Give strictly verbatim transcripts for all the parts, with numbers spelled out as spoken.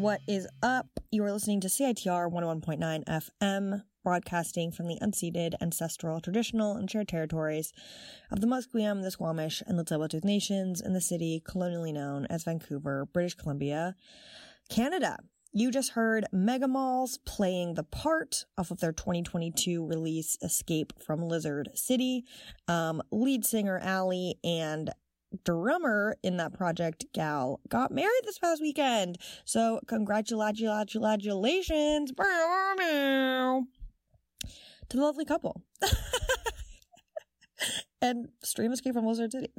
What is up? You are listening to C I T R one oh one point nine F M, broadcasting from the unceded, ancestral, traditional, and shared territories of the Musqueam, the Squamish, and the Tsleil-Waututh nations in the city colonially known as Vancouver, British Columbia, Canada. You just heard Megamalls playing The Part off of their twenty twenty-two release Escape from Lizard City. Um, lead singer Allie and drummer in that project, Gal, got married this past weekend. So congratulations to the lovely couple. And stream Escape from Lizard City.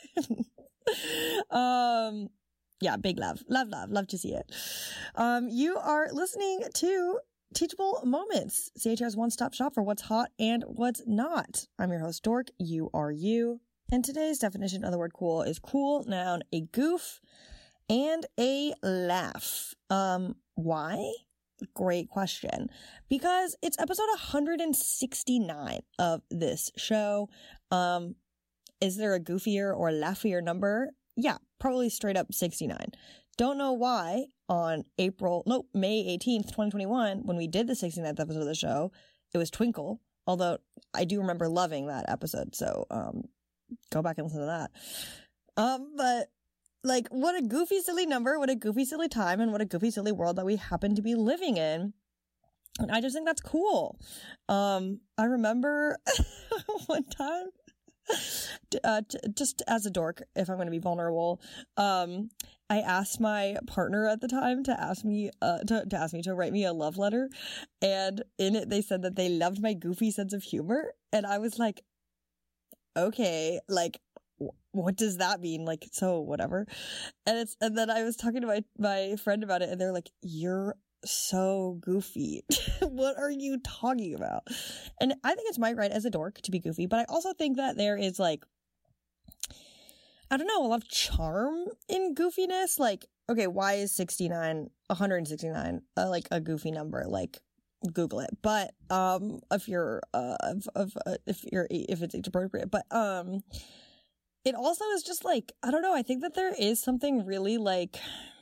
um, yeah, big love. Love, love. Love to see it. Um, you are listening to Teachable Moments, C H R's one-stop shop for what's hot and what's not. I'm your host, Dork. You are you. And today's definition of the word cool is cool, noun, a goof, and a laugh. Um, why? Great question. Because it's episode one hundred sixty-nine of this show. Um, is there a goofier or laughier number? Yeah, probably straight up sixty-nine. Don't know why on April, no, May eighteenth, twenty twenty-one, when we did the sixty-ninth episode of the show, it was Twinkle. Although I do remember loving that episode. So, um, go back and listen to that. Um, but like, what a goofy, silly number, what a goofy, silly time, and what a goofy, silly world that we happen to be living in. And I just think that's cool. Um, I remember one time, uh, t- just as a dork, if I'm going to be vulnerable, um, I asked my partner at the time to ask me, uh, to, to ask me to write me a love letter. And in it, they said that they loved my goofy sense of humor. And I was like, okay, like, what does that mean? Like, so whatever. And it's, and then I was talking to my, my friend about it, and they're like, you're so goofy. What are you talking about? And I think it's my right as a dork to be goofy, but I also think that there is, like, I don't know, a lot of charm in goofiness. Like, okay, why is sixty-nine, one hundred sixty-nine, uh, like a goofy number? Like, Google it. But um if you're uh of, of uh, if you're if it's age appropriate, but um it also is just like, I don't know, I think that there is something really like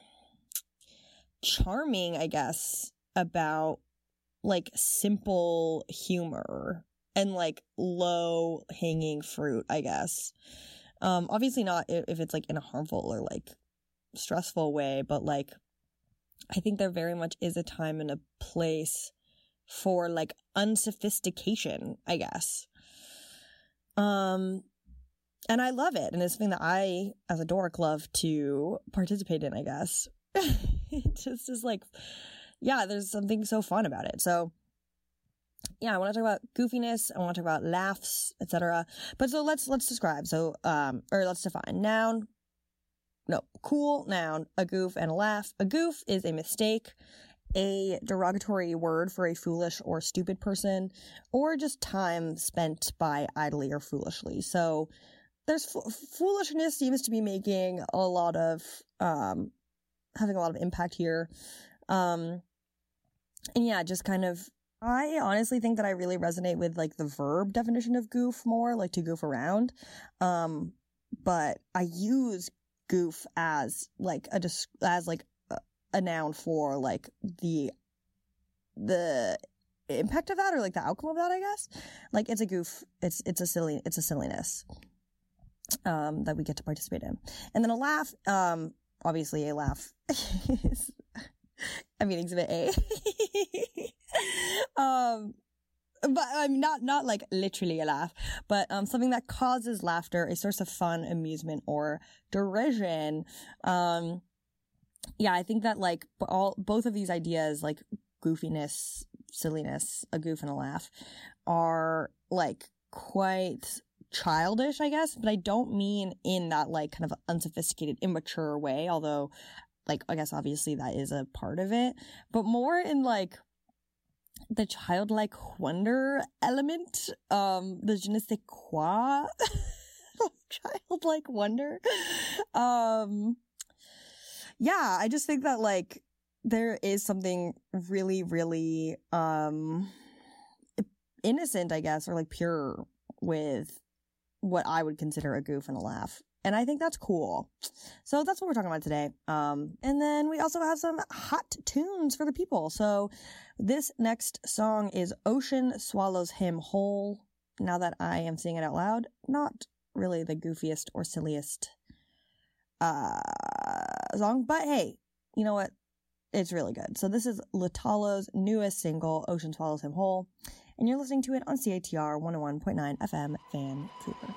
charming, I guess, about like simple humor and like low hanging fruit, I guess. Um obviously not if it's like in a harmful or like stressful way, but like I think there very much is a time and a place for like unsophistication, I guess. Um, and I love it. And it's something that I, as a dork, love to participate in, I guess. It just is like, yeah, there's something so fun about it. So yeah, I want to talk about goofiness. I want to talk about laughs, et cetera. But so let's, let's describe. So, um, or let's define noun. No, cool, noun, a goof, and a laugh. A goof is a mistake, a derogatory word for a foolish or stupid person, or just time spent by idly or foolishly. So there's f- foolishness seems to be making a lot of, um, having a lot of impact here. Um, and yeah, just kind of, I honestly think that I really resonate with like the verb definition of goof more, like to goof around. Um, but I use goof as like a, as like a, a noun for like the, the impact of that, or like the outcome of that, I guess. Like it's a goof. It's, it's a silly, it's a silliness, um, that we get to participate in. And then a laugh, um, obviously a laugh is, I mean, exhibit A. um, but I'm mean, not, not like literally a laugh, but, um, something that causes laughter, a source of fun, amusement, or derision. Um, yeah, I think that like all, both of these ideas, like goofiness, silliness, a goof and a laugh, are like quite childish, I guess, but I don't mean in that like kind of unsophisticated, immature way, although like, I guess obviously that is a part of it, but more in like the childlike wonder element, um, the je ne sais quoi, childlike wonder. Um, yeah, I just think that like there is something really, really, um, innocent, I guess, or like pure with what I would consider a goof and a laugh. And I think that's cool. So that's what we're talking about today. Um, and then we also have some hot tunes for the people. So this next song is Ocean Swallows Him Whole. Now that I am saying it out loud, not really the goofiest or silliest uh, song, but hey, you know what? It's really good. So this is Latalo's newest single, Ocean Swallows Him Whole, and you're listening to it on C A T R one oh one point nine F M Vancouver.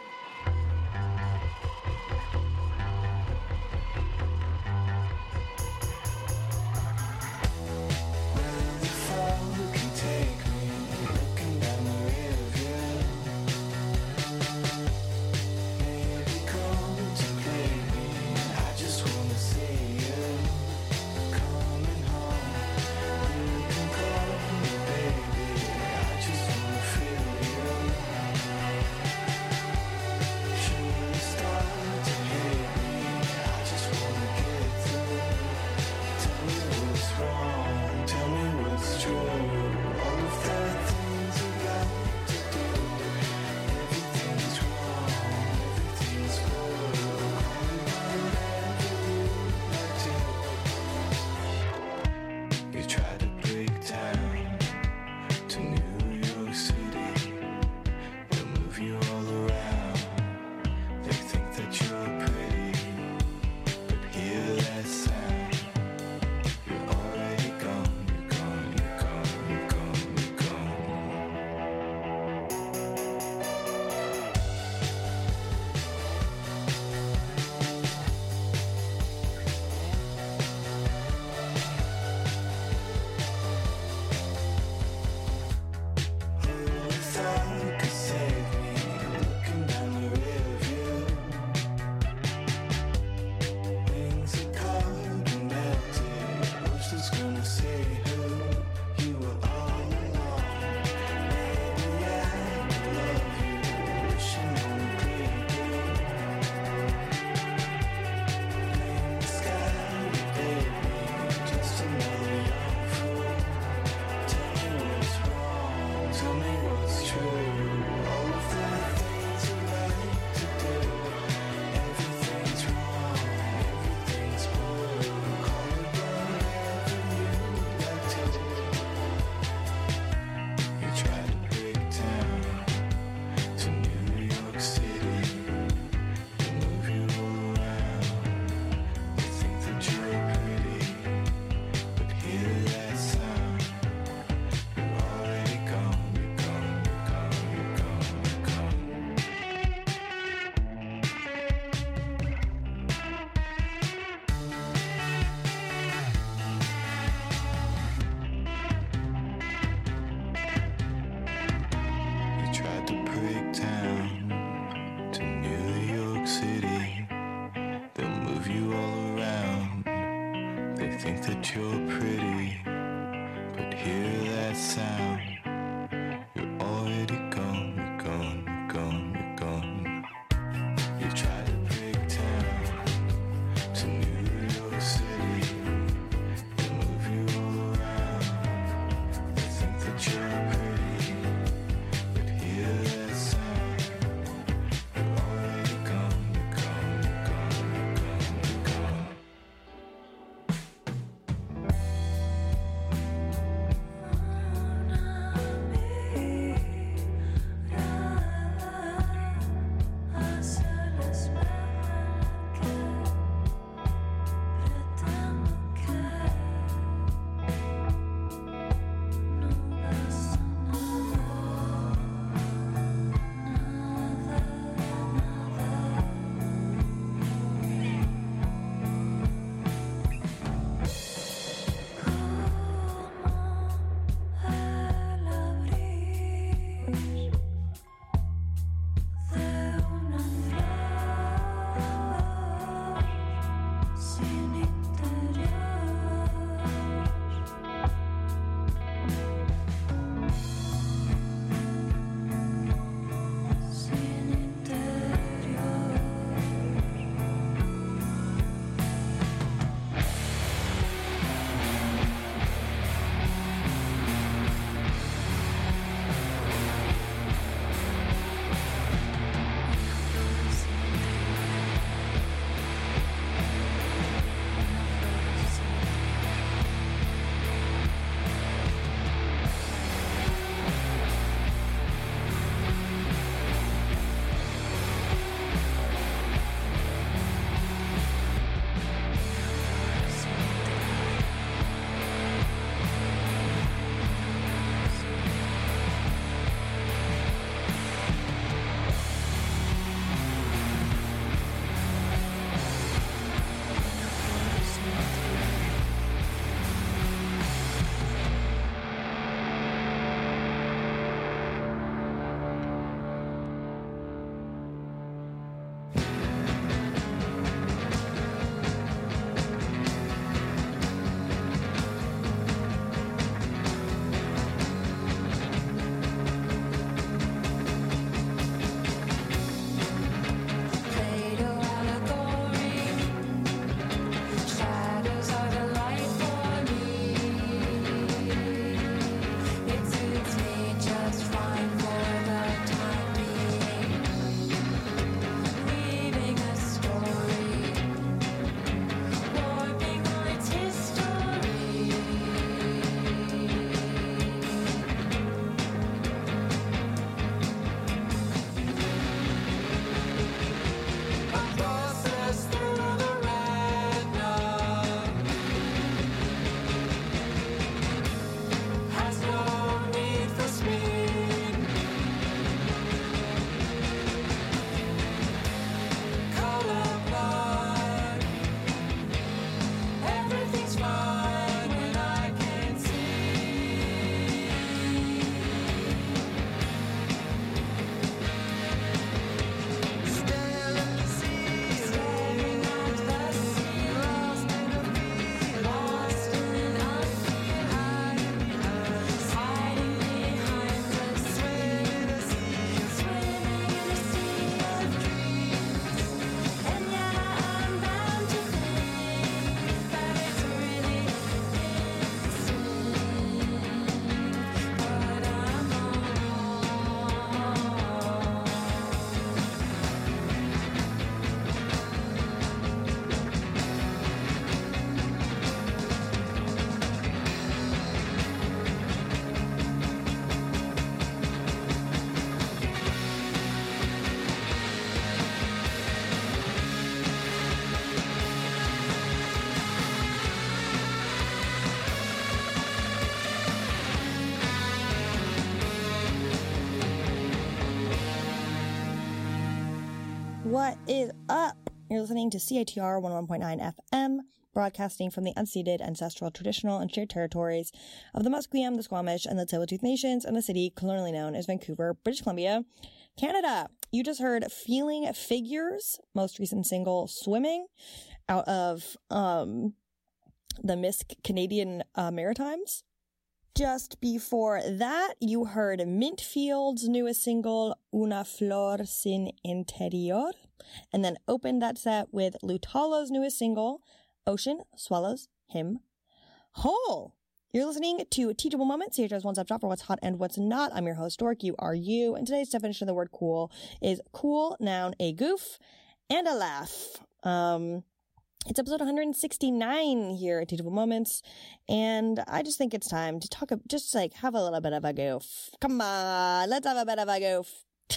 What is up? You're listening to C I T R one oh one point nine F M, broadcasting from the unceded, ancestral, traditional, and shared territories of the Musqueam, the Squamish, and the Tsleil-Waututh Nations, and the city colonially known as Vancouver, British Columbia, Canada. You just heard Feeling Figures, most recent single, Swimming, out of um the Miss Canadian uh, Maritimes. Just before that, you heard Mintfield's newest single, Una Flor Sin Interior, and then opened that set with Lutalo's newest single, Ocean Swallows Him Whole. You're listening to Teachable Moments, C H R's one-stop shop for what's hot and what's not. I'm your host, Dork. You are you. And today's definition of the word cool is cool, noun, a goof, and a laugh. Um... It's episode one hundred sixty-nine here at Teachable Moments, and I just think it's time to talk, just like have a little bit of a goof. Come on, let's have a bit of a goof.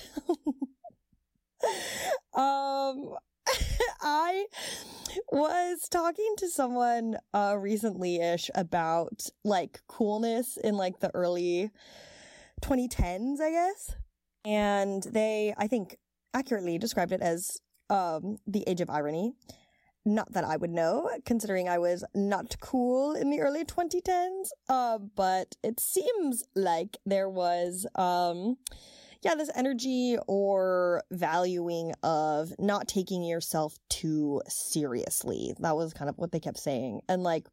um, I was talking to someone uh, recently-ish about like coolness in like the early twenty tens, I guess, and they, I think, accurately described it as um the age of irony. Not that I would know, considering I was not cool in the early twenty tens, uh, but it seems like there was, um, yeah, this energy or valuing of not taking yourself too seriously. That was kind of what they kept saying. And, like,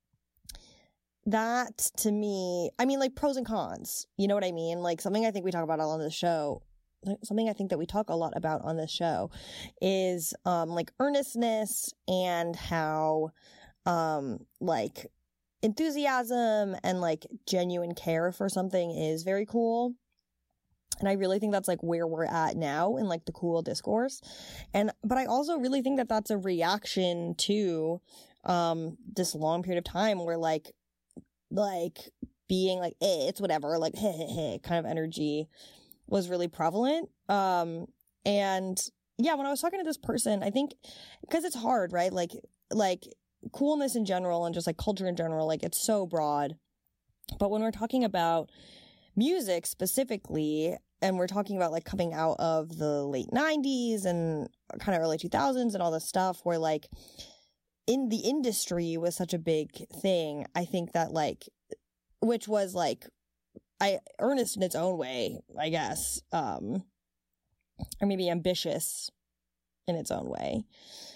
that, to me, I mean, like, pros and cons, you know what I mean? Like, something I think we talk about on the show, something I think that we talk a lot about on this show is, um, like earnestness and how, um, like enthusiasm and like genuine care for something is very cool. And I really think that's like where we're at now in like the cool discourse. And, but I also really think that that's a reaction to, um, this long period of time where like, like being like, eh, it's whatever, like, hey, hey, hey, kind of energy was really prevalent. Um, and yeah, when I was talking to this person, I think, because it's hard, right? Like, like coolness in general and just like culture in general, like it's so broad. But when we're talking about music specifically, and we're talking about like coming out of the late nineties and kind of early two thousands and all this stuff where like in the industry was such a big thing, I think that like, which was like, I earnest in its own way, I guess, um, or maybe ambitious in its own way.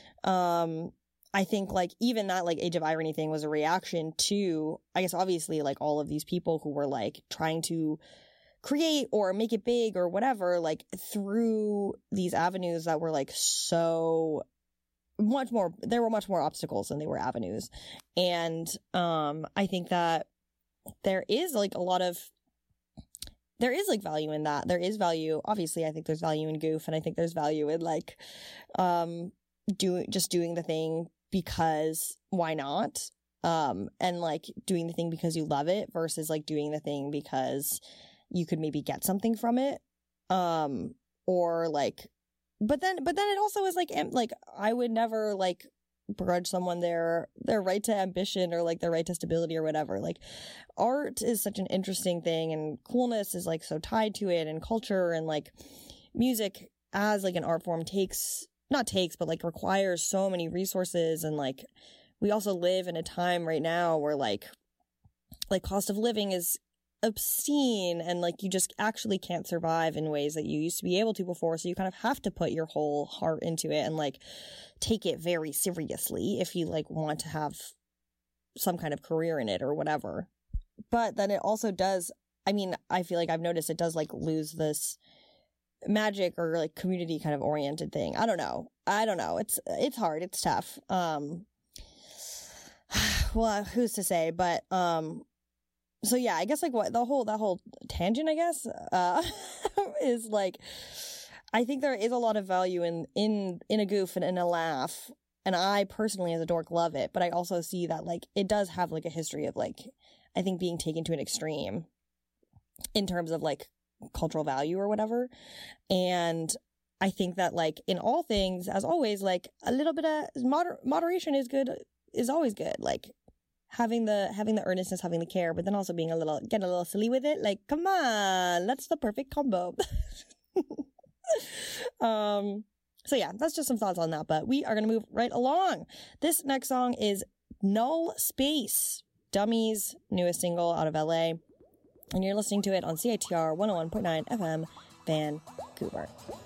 Um, I think like even that like age of irony thing was a reaction to, I guess, obviously like all of these people who were like trying to create or make it big or whatever, like through these avenues that were like so much more, there were much more obstacles than they were avenues. And, um, I think that there is like a lot of There is like value in that. There is value. Obviously, I think there's value in goof, and I think there's value in like, um, doing just doing the thing because why not? Um, and like doing the thing because you love it versus like doing the thing because you could maybe get something from it. Um, or like, but then, but then it also is like, like I would never like begrudge someone their their right to ambition or like their right to stability or whatever. Like art is such an interesting thing, and coolness is like so tied to it, and culture, and like music as like an art form takes not takes but like requires so many resources. And like we also live in a time right now where like like cost of living is obscene, and like you just actually can't survive in ways that you used to be able to before, so you kind of have to put your whole heart into it and like take it very seriously if you like want to have some kind of career in it or whatever. But then it also does, I mean, I feel like I've noticed it does like lose this magic or like community kind of oriented thing. I don't know. I don't know. It's it's hard. It's tough. Um well, who's to say? But um so yeah, I guess like what the whole that whole tangent, I guess, uh is like I think there is a lot of value in in in a goof and in a laugh, and I personally as a dork love it, but I also see that like it does have like a history of like I think being taken to an extreme in terms of like cultural value or whatever. And I think that like in all things, as always, like a little bit of moder- moderation is good, is always good. Like having the having the earnestness, having the care, but then also being a little getting a little silly with it. Like, come on, that's the perfect combo. um So yeah, that's just some thoughts on that, but we are going to move right along. This next song is Null Space, Dummies' newest single out of L A, and you're listening to it on C I T R one oh one point nine F M, Vancouver.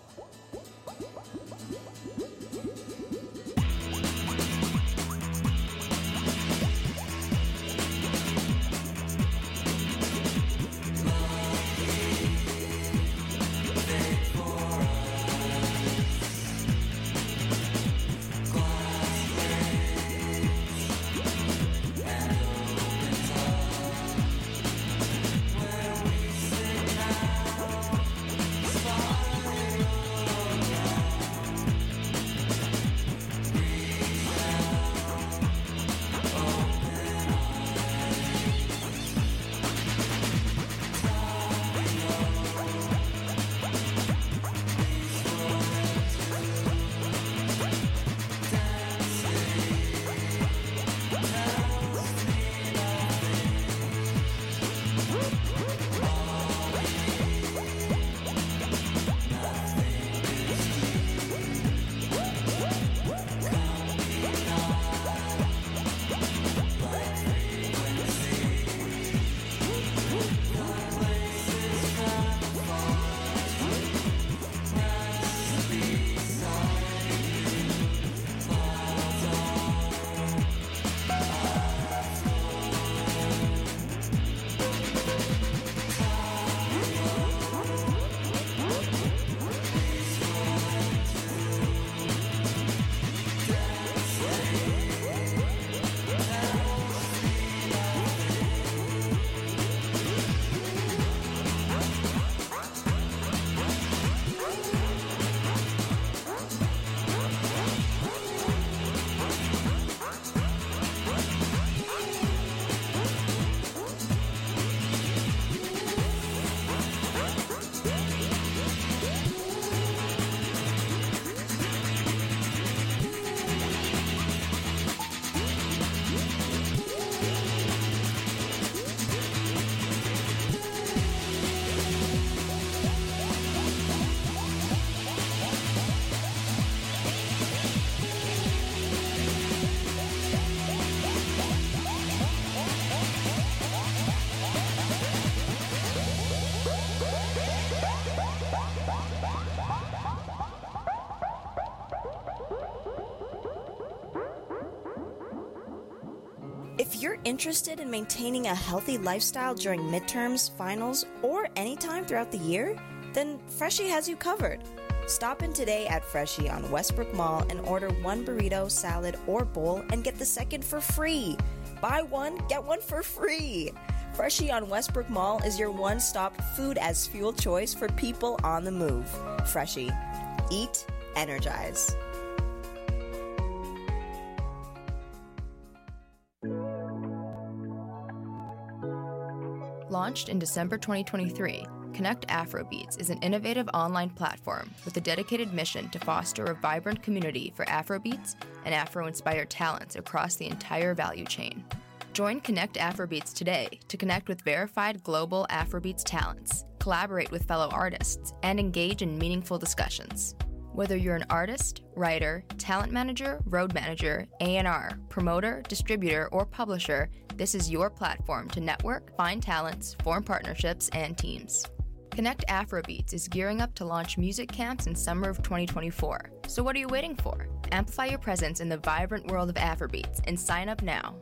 If you're interested in maintaining a healthy lifestyle during midterms, finals, or anytime throughout the year, then Freshii has you covered. Stop in today at Freshii on Westbrook Mall and order one burrito, salad, or bowl and get the second for free. Buy one, get one for free. Freshii on Westbrook Mall is your one-stop food as fuel choice for people on the move. Freshii. Eat, energize. Launched in December twenty twenty-three, Connect Afrobeats is an innovative online platform with a dedicated mission to foster a vibrant community for Afrobeats and Afro-inspired talents across the entire value chain. Join Connect Afrobeats today to connect with verified global Afrobeats talents, collaborate with fellow artists, and engage in meaningful discussions. Whether you're an artist, writer, talent manager, road manager, A and R, promoter, distributor, or publisher, this is your platform to network, find talents, form partnerships, and teams. Connect Afrobeats is gearing up to launch music camps in summer of twenty twenty-four. So what are you waiting for? Amplify your presence in the vibrant world of Afrobeats and sign up now.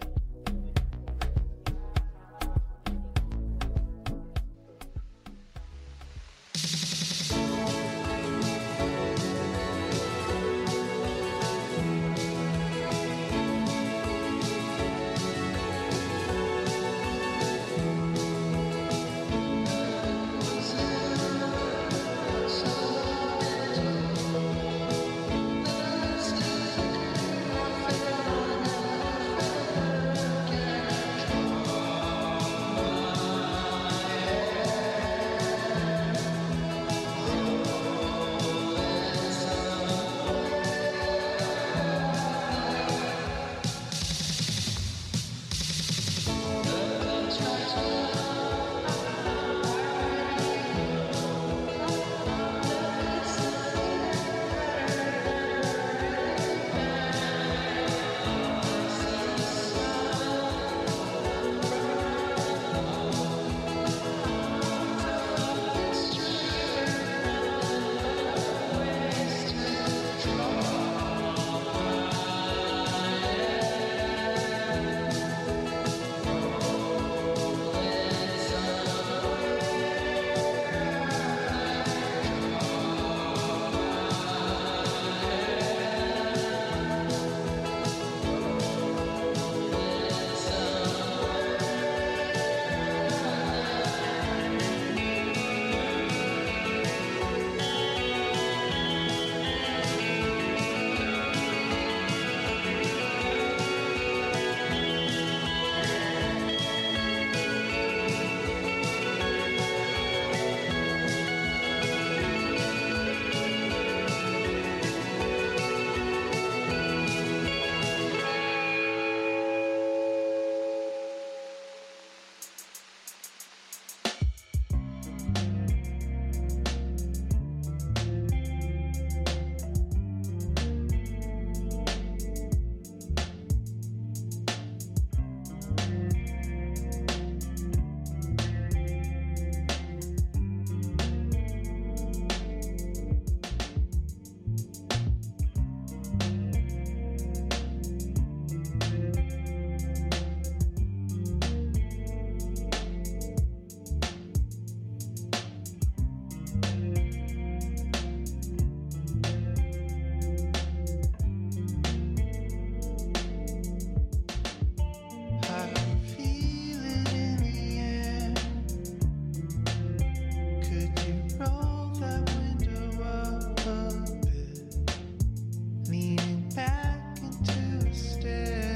roll that window up a bit, leaning back into a stare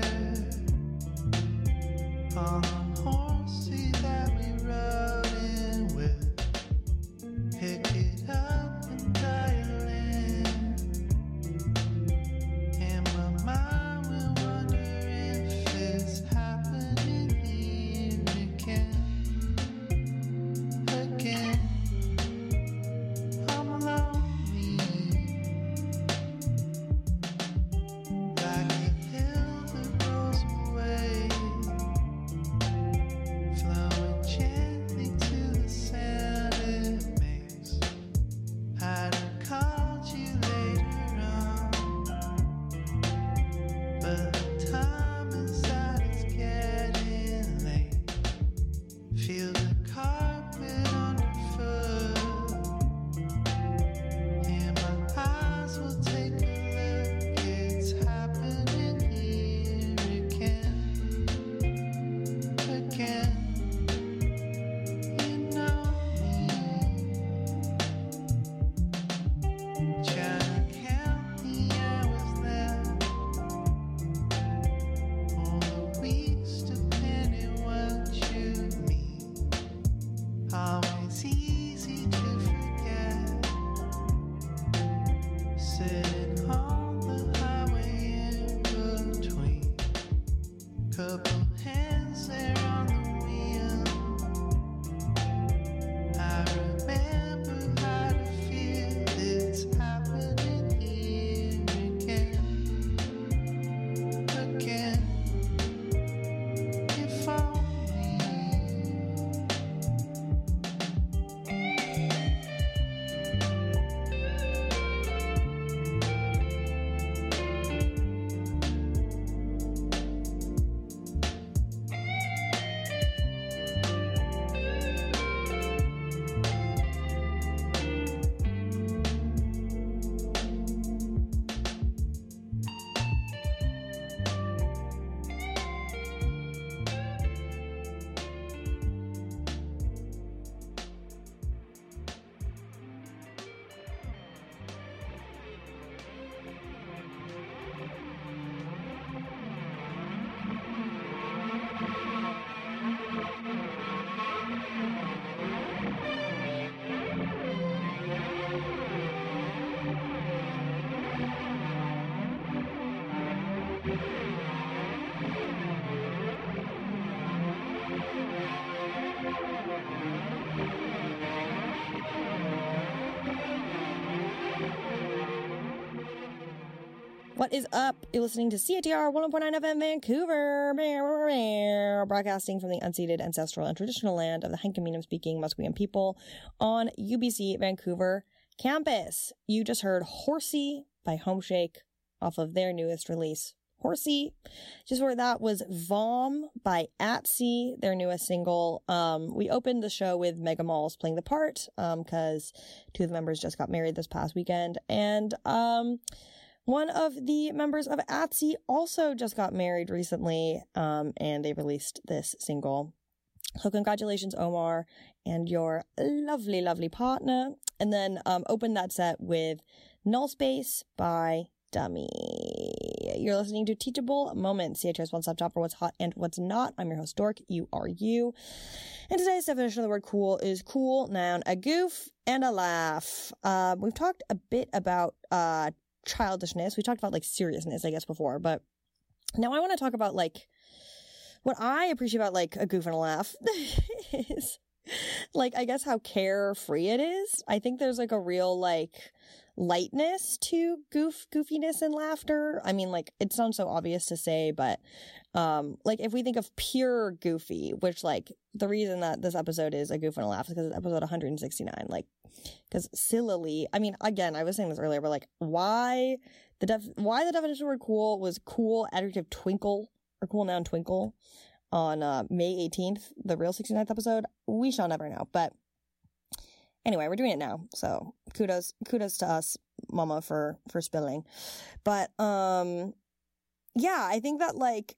on the horsey that we rode in with. Pick it up and dial in. In my mind, we wonder if it's happening here again. Again, I'm lonely, like a hill that rolls away, flowing gently to the sound it makes. I'd have called you later on, but the time inside is getting late. Feel the carpet underfoot, and my eyes will take a look. It's happening here again, again. You know me, trying to count the hours left, all the weeks depending what you mean. Always easy to forget, sitting on the highway in between, couple hands there on the wheel. I remember how to feel. It's happening here again, again. If only. What is up? You're listening to C I T R one oh one point nine F M Vancouver, broadcasting from the unceded ancestral and traditional land of the Hunkaminam-speaking Musqueam people on U B C Vancouver campus. You just heard Horsey by Homeshake off of their newest release, Horsey. Just where that was Vom by Atsy, their newest single. Um, we opened the show with Mega Malls playing the part, um, cause two of the members just got married this past weekend. And, um, one of the members of Atsy also just got married recently, um, and they released this single. So congratulations, Omar, and your lovely, lovely partner. And then, um, opened that set with Null Space by Dummy. You're listening to Teachable Moments, C H R's one-stop shop for what's hot and what's not. I'm your host, Dork. You are you. And today's definition of the word cool is cool, noun, a goof, and a laugh. Uh, we've talked a bit about, uh, childishness. We talked about, like, seriousness, I guess, before, but now I want to talk about, like, what I appreciate about, like, a goof and a laugh is, like, I guess how carefree it is. I think there's, like, a real, like, lightness to goof, goofiness and laughter. I mean, like, it sounds so obvious to say, but, um, like, if we think of pure goofy, which, like, the reason that this episode is a goof and a laugh is because it's episode one hundred sixty-nine, like, because sillily, I mean, again, I was saying this earlier, but, like, why the def- why the definition of the word cool was cool adjective twinkle, or cool noun twinkle, on, uh, May eighteenth, the real sixty-ninth episode, we shall never know, but anyway, we're doing it now, so kudos, kudos to us, mama, for, for spilling. But, um, yeah, I think that, like,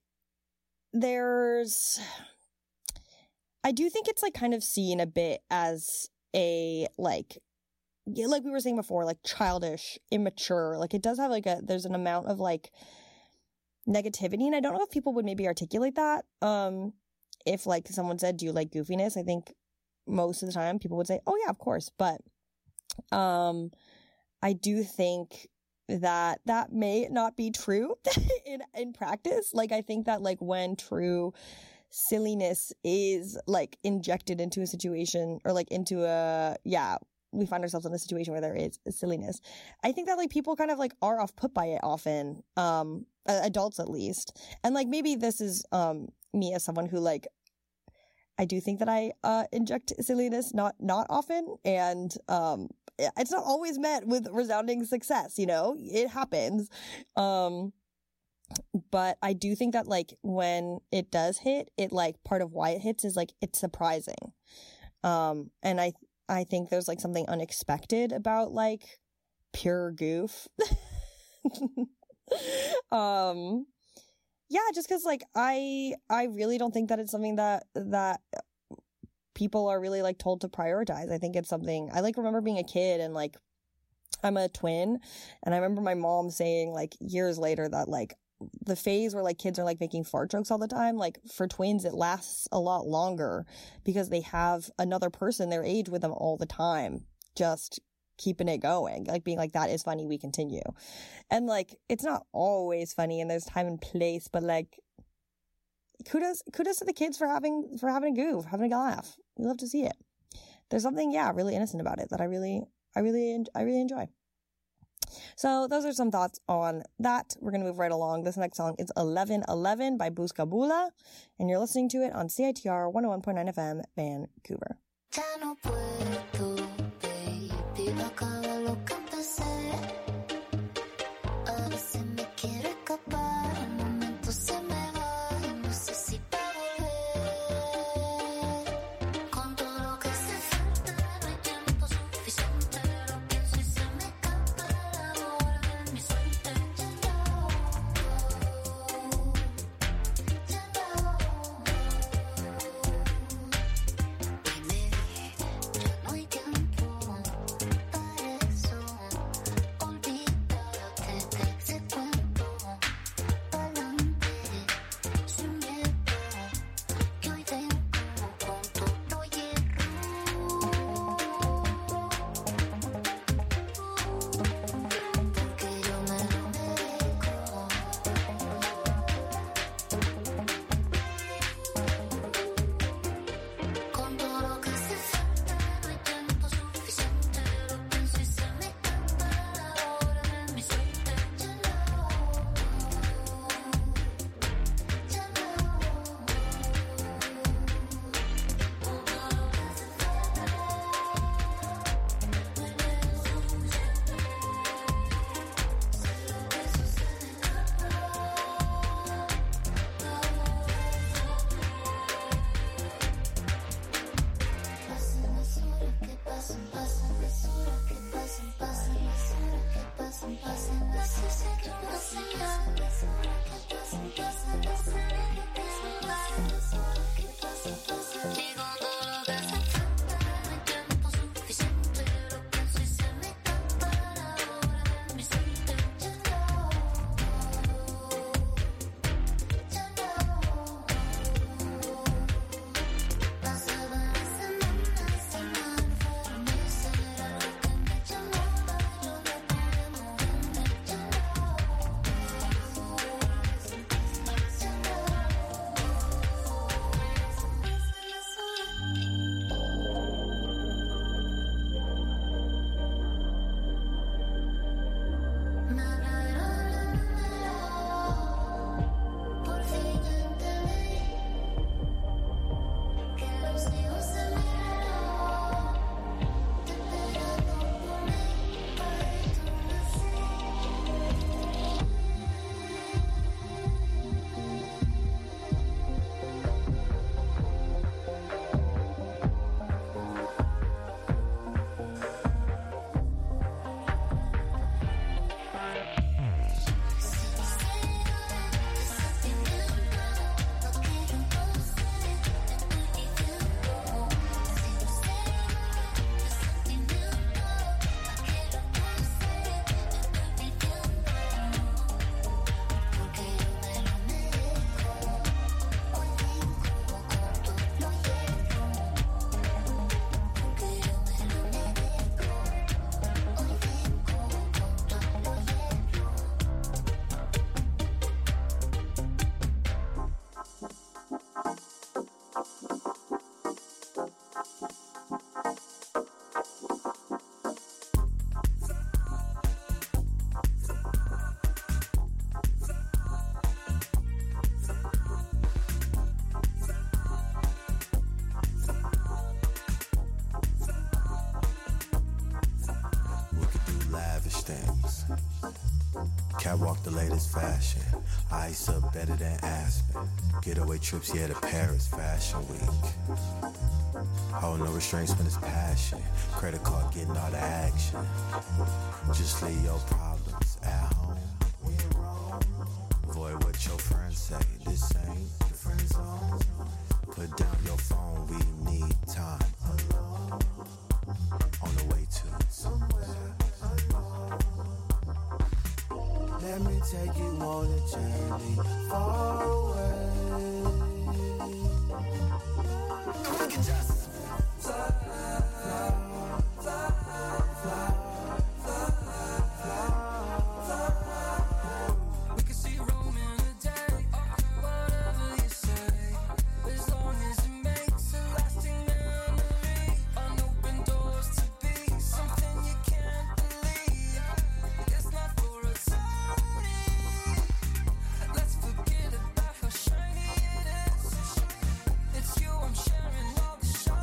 there's, I do think it's, like, kind of seen a bit as a, like, yeah, like we were saying before, like childish, immature. Like it does have like a, there's an amount of like negativity. And I don't know if people would maybe articulate that. Um, if like someone said, do you like goofiness? I think most of the time people would say, oh yeah, of course. But um, I do think that that may not be true in in practice. Like I think that like when true silliness is like injected into a situation or like into a yeah we find ourselves in a situation where there is silliness, I think that like people kind of like are off put by it often, um adults at least. And like maybe this is um me as someone who like I do think that I uh inject silliness not not often, and um it's not always met with resounding success, you know, it happens. Um, but I do think that like when it does hit, it like part of why it hits is like it's surprising. Um, and I, I think there's like something unexpected about like pure goof. um, yeah, just cause like I, I really don't think that it's something that, that people are really like told to prioritize. I think it's something I like remember being a kid, and like I'm a twin, and I remember my mom saying like years later that like the phase where like kids are like making fart jokes all the time, like for twins it lasts a lot longer because they have another person their age with them all the time, just keeping it going, like being like, that is funny, we continue. And like it's not always funny and there's time and place, but like kudos kudos to the kids for having for having a goof, having a laugh. We love to see it. There's something, yeah, really innocent about it that I really, I really, I really enjoy. So those are some thoughts on that. We're going to move right along. This next song is eleven eleven by Buscabula, and you're listening to it on C I T R one oh one point nine F M, Vancouver. No hay tiempo things. Catwalk the latest fashion. Ice up better than Aspen. Getaway trips, yeah, to Paris Fashion Week. Oh, no restraints when it's passion. Credit card getting all the action. Just leave your problems at home. Avoid what your friends say. This ain't the friend zone. Put down your phone, we need time alone. On the way to somewhere alone. Let me take you on a journey far away. We can just fly, fly, fly, fly. Shiny it is. It's you I'm sharing all the shine.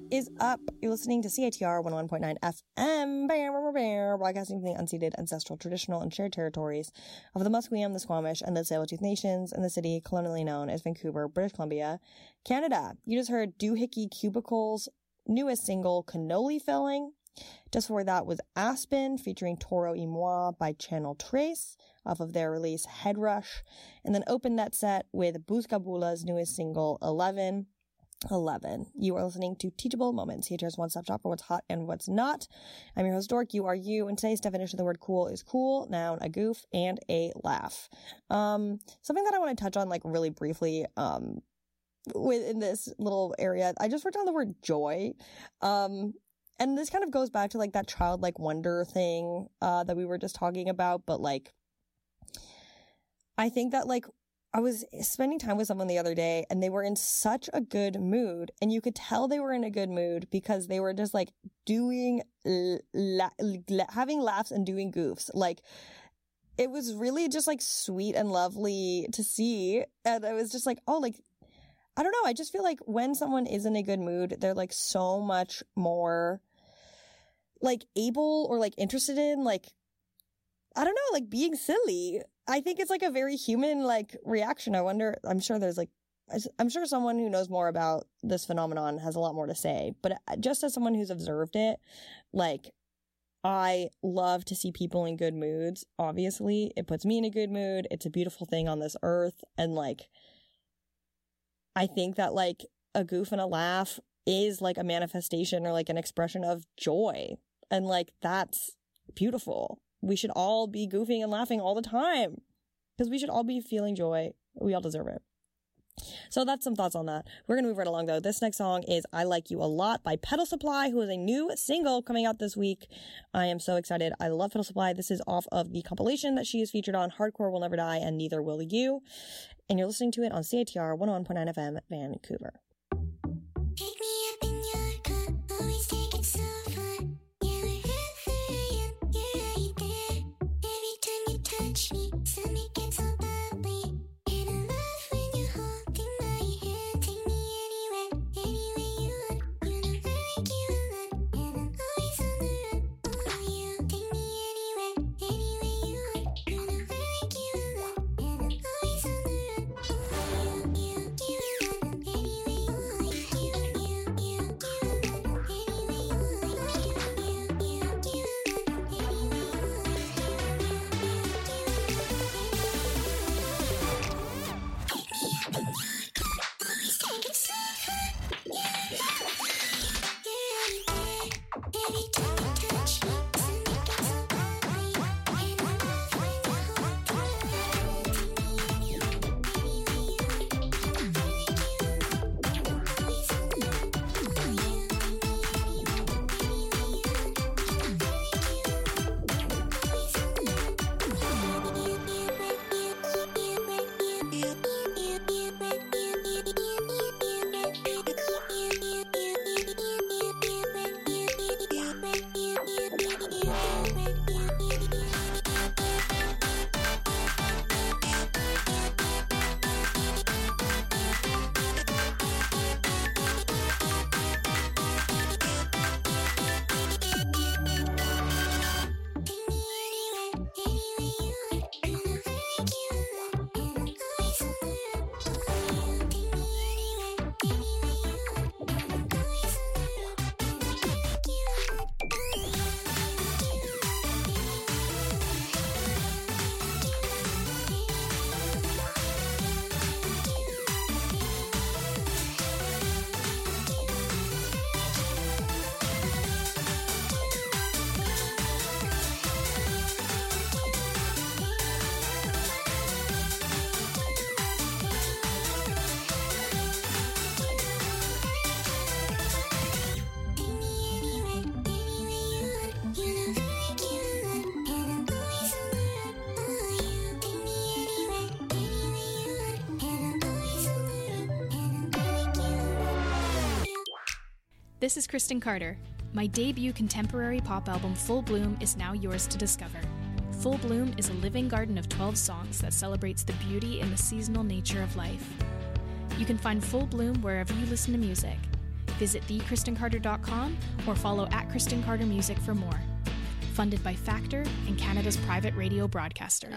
is up? You're listening to C I T R one oh one point nine F M, broadcasting from the unceded, ancestral, traditional, and shared territories of the Musqueam, the Squamish, and the Tsleil-Waututh Nations in the city colonially known as Vancouver, British Columbia, Canada. You just heard Doohickey Cubicles' newest single, Cannoli Filling. Just before that was Aspen, featuring Toro y Moi by Channel Trace, off of their release Head Rush. And then opened that set with Buscabula's newest single, eleven eleven. You are listening to Teachable Moments, C H R's one-stop shop for what's hot and what's not. I'm your host, Dork. You are you. And today's definition of the word cool is cool, noun, a goof, and a laugh. Um, something that I want to touch on, like, really briefly, um, within this little area, I just wrote down the word joy. Um, And this kind of goes back to, like, that childlike wonder thing uh, that we were just talking about. But, like, I think that, like, I was spending time with someone the other day, and they were in such a good mood. And you could tell they were in a good mood because they were just, like, doing, la- la- having laughs and doing goofs. Like, it was really just, like, sweet and lovely to see. And I was just like, oh, like, I don't know. I just feel like when someone is in a good mood, they're, like, so much more, like, able or, like, interested in, like, I don't know, like, being silly. I think it's, like, a very human, like, reaction. I wonder, I'm sure there's, like, I'm sure someone who knows more about this phenomenon has a lot more to say. But just as someone who's observed it, like, I love to see people in good moods. Obviously, it puts me in a good mood. It's a beautiful thing on this earth. And, like, I think that, like, a goof and a laugh is, like, a manifestation or, like, an expression of joy. And, like, that's beautiful. We should all be goofing and laughing all the time. Because we should all be feeling joy. We all deserve it. So that's some thoughts on that. We're going to move right along, though. This next song is I Like You a Lot by Pedal Supply, who is a new single coming out this week. I am so excited. I love Pedal Supply. This is off of the compilation that she is featured on, Hardcore Will Never Die and Neither Will You. And you're listening to it on C I T R one oh one point nine F M, Vancouver. Pick me up in your car, always take it so far. You're heaven, you're right there. Every time you touch me, something gets so bubbly. And I love when you're holding my hand. Take me anywhere, anywhere you want. You know I like you a lot, and I'm always on the run. Oh, you take me anywhere, anywhere you want. You know I like you a lot, and I'm always on the run. Oh, you, you, you run anywhere you want. You, you, you, you run anywhere you want. You, you, you, you run anywhere you Always take it so far. You're right there. Every time you touch me, something gets so bubbly. And I love when you hold me. Take me anywhere, anywhere you want. You know I like you a lot, and I'm always on the run. Oh, you take me anywhere, anywhere you want. You know I like you a lot, and I'm always on the run. You, you, you, you, you, you, you, This is Kristen Carter. My debut contemporary pop album, Full Bloom, is now yours to discover. Full Bloom is a living garden of twelve songs that celebrates the beauty and the seasonal nature of life. You can find Full Bloom wherever you listen to music. Visit the kristen carter dot com or follow at Kristen Carter Music for more. Funded by Factor and Canada's private radio broadcasters.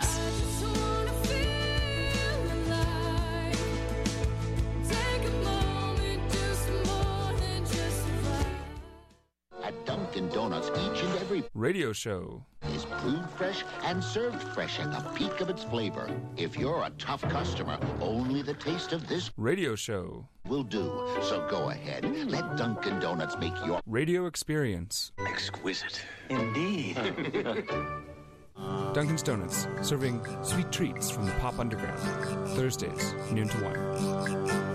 At Dunkin' Donuts, each and every radio show is brewed fresh and served fresh at the peak of its flavor. If you're a tough customer, only the taste of this radio show will do. So go ahead, let Dunkin' Donuts make your radio experience exquisite. Indeed. Dunkin's Donuts, serving sweet treats from the pop underground. Thursdays, noon to one.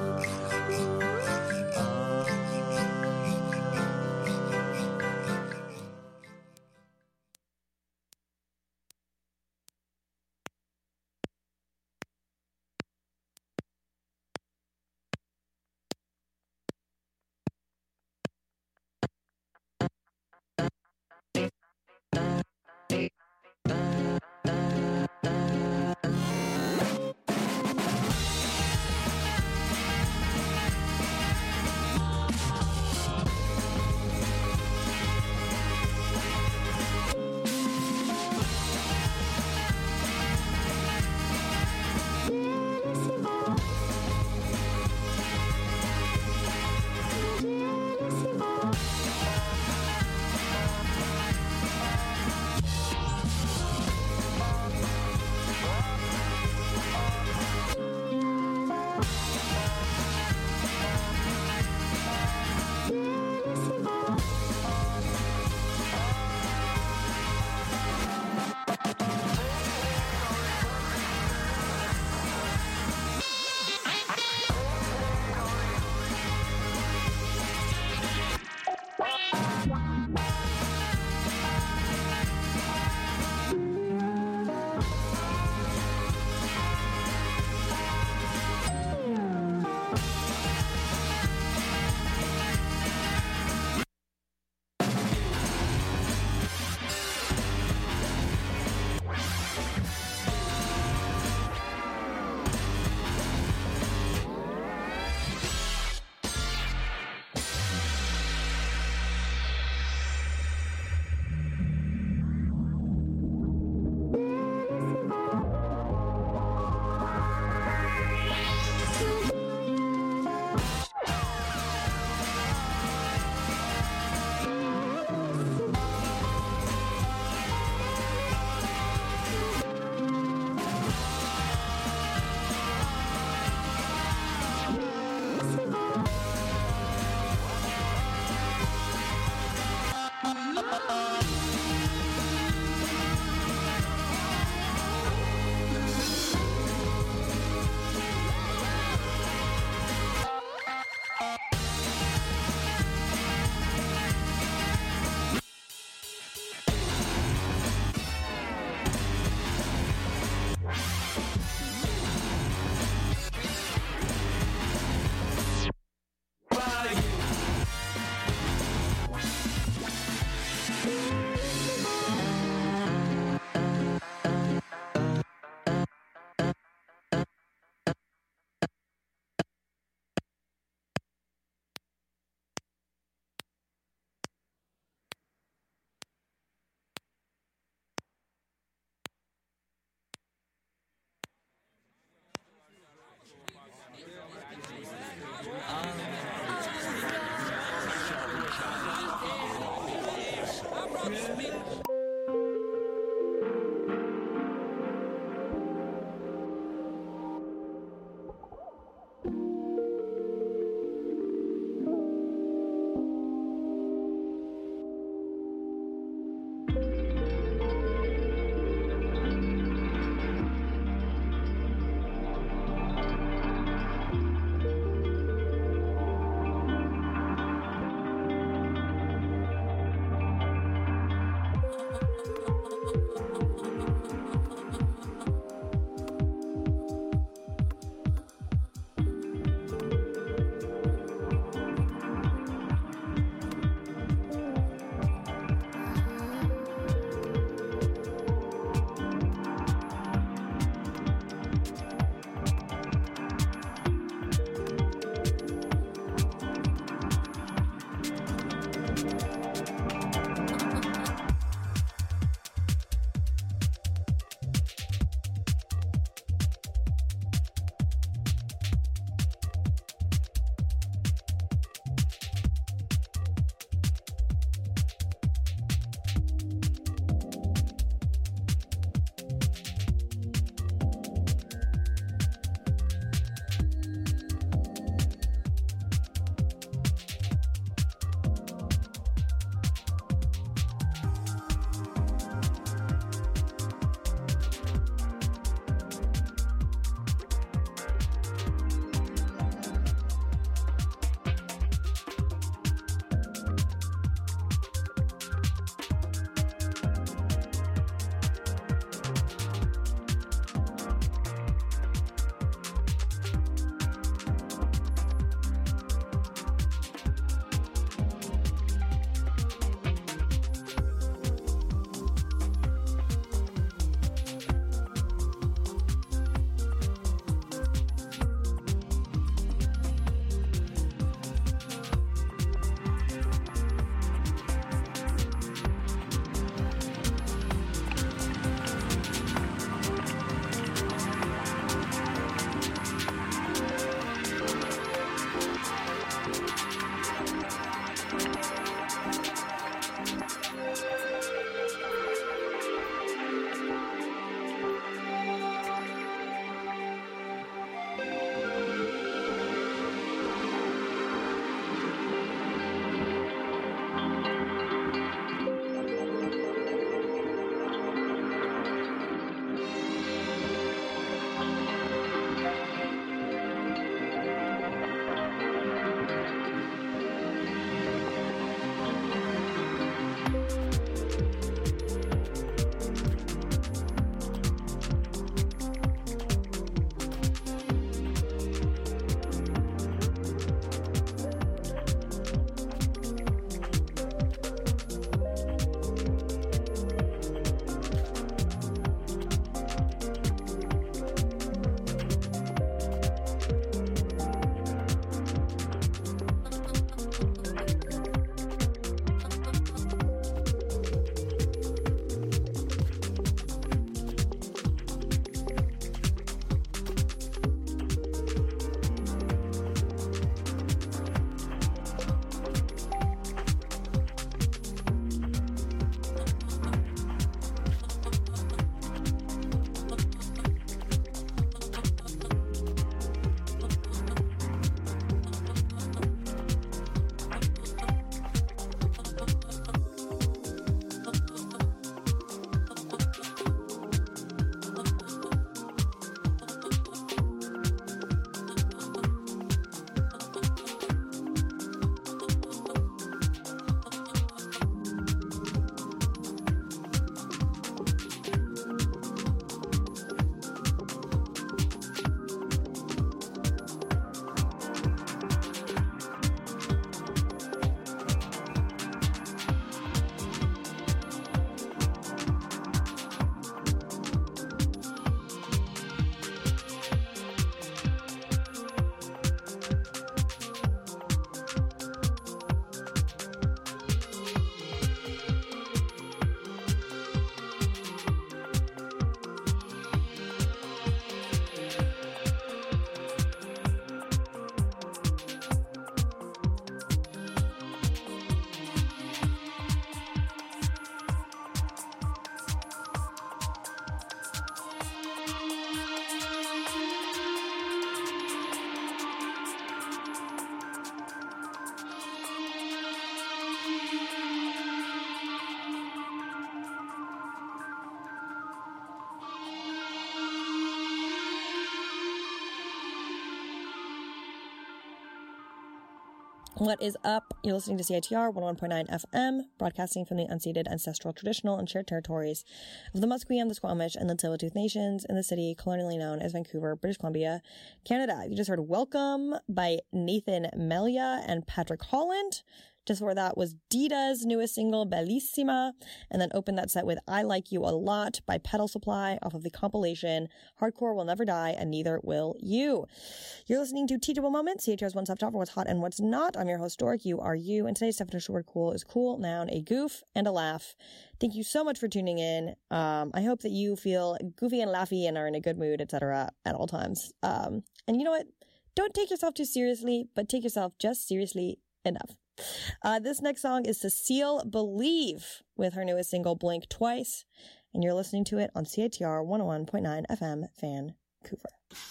What is up? You're listening to C I T R one oh one point nine F M, broadcasting from the unceded, ancestral, traditional, and shared territories of the Musqueam, the Squamish, and the Tsleil-Waututh Nations in the city colonially known as Vancouver, British Columbia, Canada. You just heard Welcome by Nathan Melia and Patrick Holland. Just before that was Dita's newest single, Bellissima, and then opened that set with I Like You a Lot by Pedal Supply off of the compilation Hardcore Will Never Die and Neither Will You. You're listening to Teachable Moments, C H R's one-stop shop for what's hot and what's not. I'm your host, Dork. You are you, and today's definition of word cool is cool, noun, a goof, and a laugh. Thank you so much for tuning in. Um, I hope that you feel goofy and laughy and are in a good mood, et cetera at all times. Um, and you know what? Don't take yourself too seriously, but take yourself just seriously enough. Uh, this next song is Cecile Believe with her newest single, Blink Twice. And you're listening to it on C I T R one oh one point nine F M, Vancouver.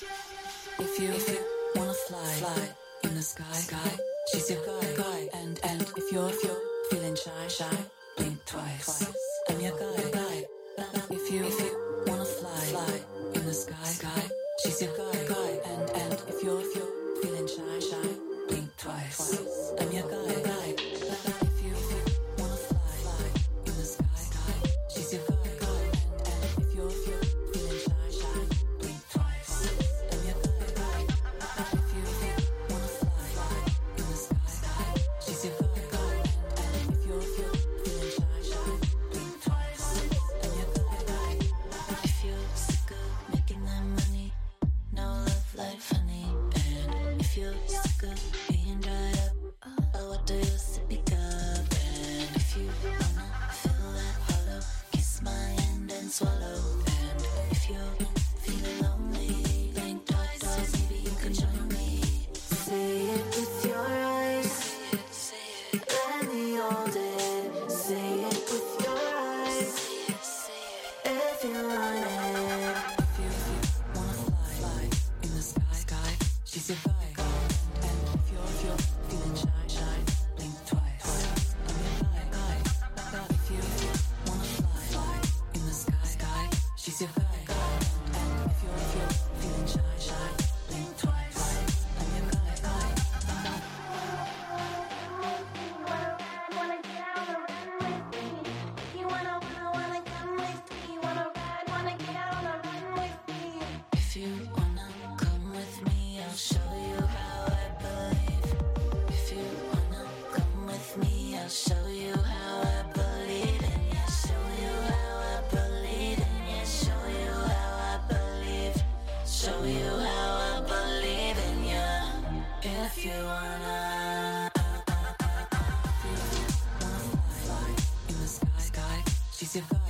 If you, if you wanna fly, fly in the sky, sky, she's your guy, guy. And, and if you're, if you're feeling shy, shy, blink twice. twice. I'm your guy, guy. If you, if you wanna fly, fly in the sky, sky, she's your guy, guy. And, and if you're, if you're feeling shy, shy, blink twice. twice. I'm your guy, guy. If you, if you wanna fly, fly in the sky, sky, she's your guy, guy. And, and if you're, if you're feeling shy, shy, blink twice. I'm your guy, guy. If you, if you wanna fly, fly in the sky, sky, she's your guy, guy. And, and if you're, if you're feeling shy, shy, blink twice. I'm your guy, guy. If you're sick of making that money, no love life, honey. And if you're sick of being dried up, oh, what do you sippy cup? And if you wanna fill that hollow, kiss my hand and swallow. And if you're feeling lonely, blink twice, maybe you can join me. Say it with your eyes, let me hold it. Say it with your eyes, if you want it. If you, if you wanna fly, fly in the sky, sky, she's your guy. And if you're, if you're feeling shy, shy, blink twice. I'm your guy, guy. If you, if you wanna fly, fly in the sky, sky, she's your guy. And if you're, if you're feeling shy, shy, blink twice. I'm your guy, guy. If you wanna come with me, I'll show you how I believe. If you wanna come with me, I'll show you how I believe. And yeah, show you how I believe. And yeah, show you how I believe. Show you how I believe in you. If you wanna, if you wanna fly, fly in the sky, sky, she's your guy.